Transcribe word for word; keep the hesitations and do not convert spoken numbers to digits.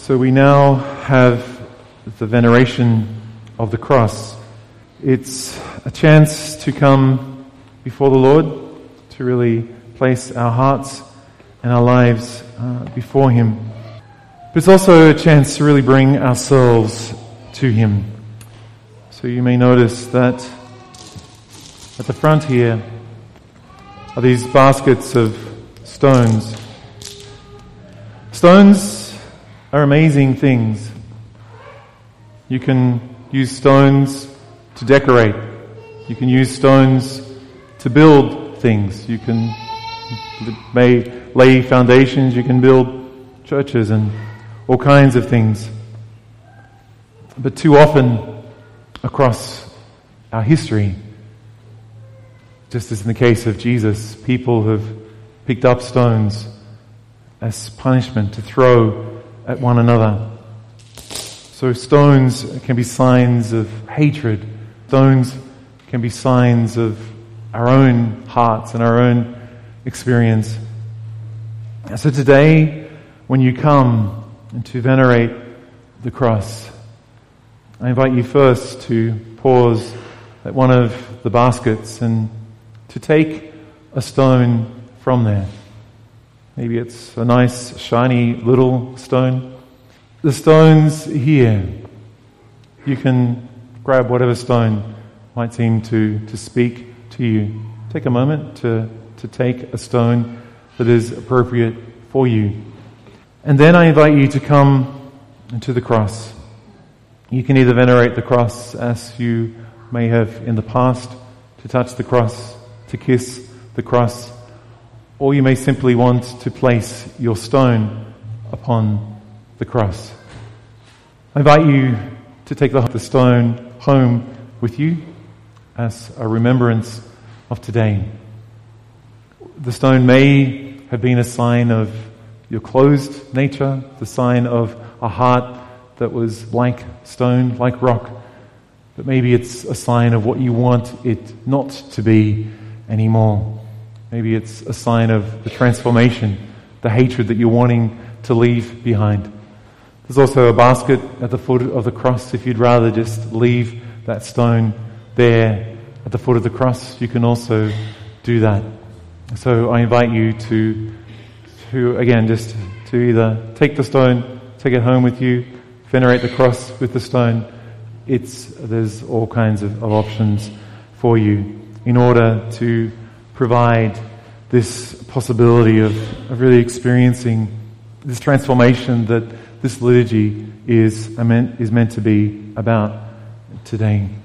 So we now have the veneration of the cross. It's a chance to come before the Lord, to really place our hearts and our lives uh, before Him. But it's also a chance to really bring ourselves to Him. So you may notice that at the front here are these baskets of stones. Stones are amazing things. You can use stones to decorate. You can use stones to build things. You can may lay foundations. You can build churches and all kinds of things. But too often across our history, just as in the case of Jesus, people have picked up stones as punishment to throw at one another. So stones can be signs of hatred. Stones can be signs of our own hearts and our own experience. So today, when you come to venerate the cross, I invite you first to pause at one of the baskets and to take a stone from there. Maybe it's a nice, shiny little stone. The stones here, you can grab whatever stone might seem to, to speak to you. Take a moment to, to take a stone that is appropriate for you. And then I invite you to come to the cross. You can either venerate the cross as you may have in the past, to touch the cross, to kiss the cross, or you may simply want to place your stone upon the cross. I invite you to take the stone home with you as a remembrance of today. The stone may have been a sign of your closed nature, the sign of a heart that was like stone, like rock, but maybe it's a sign of what you want it not to be anymore. Maybe it's a sign of the transformation, the hatred that you're wanting to leave behind. There's also a basket at the foot of the cross. If you'd rather just leave that stone there at the foot of the cross, you can also do that. So I invite you to, to again, just to either take the stone, take it home with you, venerate the cross with the stone. It's there's all kinds of, of options for you in order to provide this possibility of, of really experiencing this transformation that this liturgy is meant is meant to be about today.